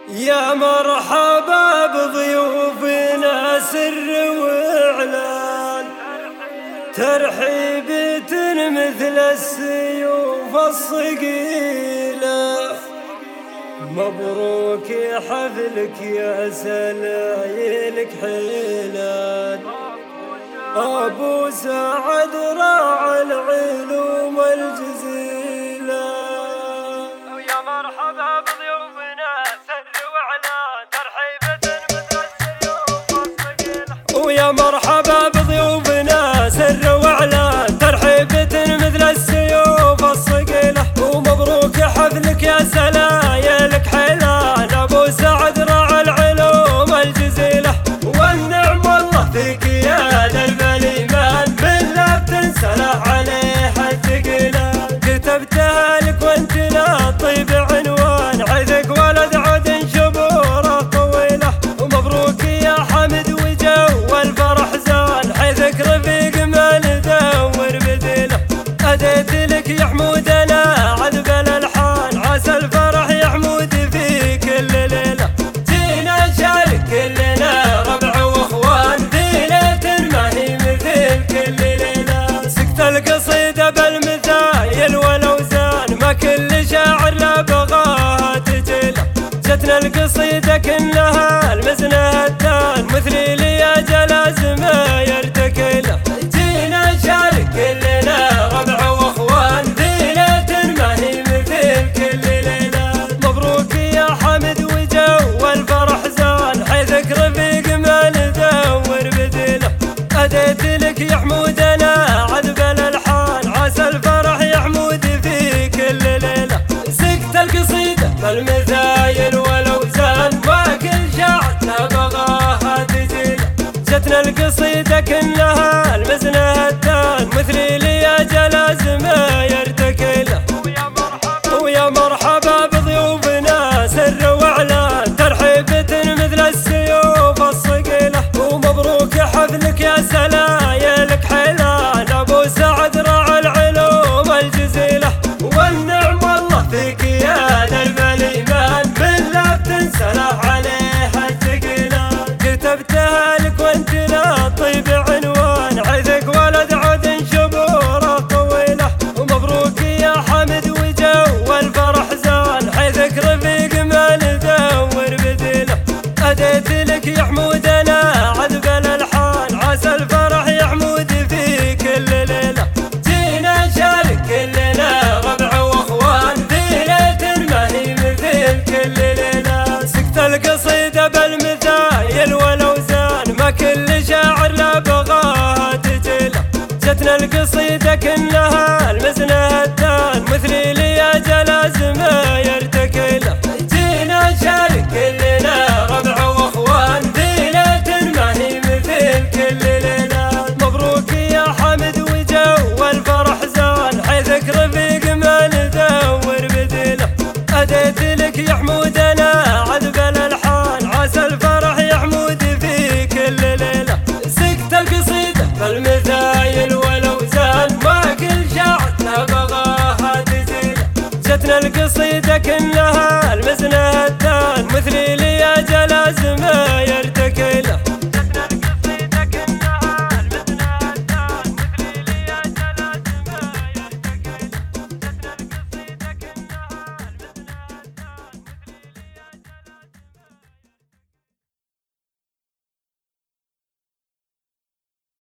يا مرحبا بضيوفنا سر وإعلان، ترحيبة مثل السيوف الصقيلة. مبروك يا حفلك يا سلايلك حيلان، أبو سعد راعى العلوم الجزيلة. ويا مرحبا بضيوفنا سر وإعلان، ترحيبة مثل السيوف الصقيلة. ويا مرحبا بضيوفنا سر وإعلان، ترحيبة مثل السيوف الصقيلة. ومبروك يا حفلك يا سلايلك حيلان، أبو سعد راعى العلوم الجزيلة. والنعم والله فيك يا درب الإيمان، بالله بتنسلح عليها الثقيلة. كتبتها لك وانت لا طيب عنوان، عذك ولد عد شبوره طويلة. ومبروك يا حمد وجو الفرح زان، حيثك رفيق ما ندور بديله. أديت لك يا حمود انا عذب الالحان، عسى الفرح يا حمود في كل ليلة. جينا نشارك كلنا ربع واخوان، في ليلة ما هي مثل كل ليلة. سكت القصيدة بالمثايل والاوزان، ما كل شاعر لا بغاها تجيله. جتنا القصيدة كلها المزنة الدان، مثلي لي اجل ما يرتكله. جينا نشارك كلنا ربع واخوان، في ليلة ما هي مثل كل ليلة. مبروك يا حمد وجو الفرح زان، حيثك رفيق ما ندور بديله. أديت لك يا حمود انا عذب الالحان، عسى الفرح يا حمود في كل ليلة. سكت القصيدة بالمثايل والاوزان، ما كل شاعر لا بغاها تزيله. جتنا القصيدة كلها المزنة الدان، مثلي لي اجل ما يرتكله. ويا مرحبا بضيوفنا سر واعلان، ترحيبة مثل السيوف الصقيلة. ومبروك يا حفلك يا سلايلك حيلان، ابو سعد راعى العلوم الجزيلة. والنعم والله فيك يا درب الايمان، بالله بتنسلح عليها الثقيلة. كتبتها لك وانت لا طيب عنوان، عذك ولد عد شبوره طويلة. ومبروك يا حمد وجو الفرح زان، حيثك رفيق ما ندور بديله. أديت لك يا حمود انا عذب الالحان، عسى الفرح يا حمود في كل ليلة. جينا نشارك كلنا ربع واخوان، في ليلة ما هي مثل كل ليلة. سكت القصيدة بالمثايل والاوزان، ما كل شاعر لا بغاها تجيله. جتنا القصيدة كلها المزنة الدان، مثلي لي اجل ما يرتكله. جينا نشارك كلنا ربع واخوان، في ليلة ما هي مثل كل ليلة. مبروك يا حمد وجو الفرح زان، حيثك رفيق ما ندور بديله. أديت لك يا حمود انا عذب الالحان، عسى الفرح يا حمود في كل ليلة. سكت القصيدة بالمثايل والاوزان، ما كل شاعر لا بغاها تزيله. جتنا القصيدة كلها المزنة الدان، مثلي لي اجل ما يرتكله.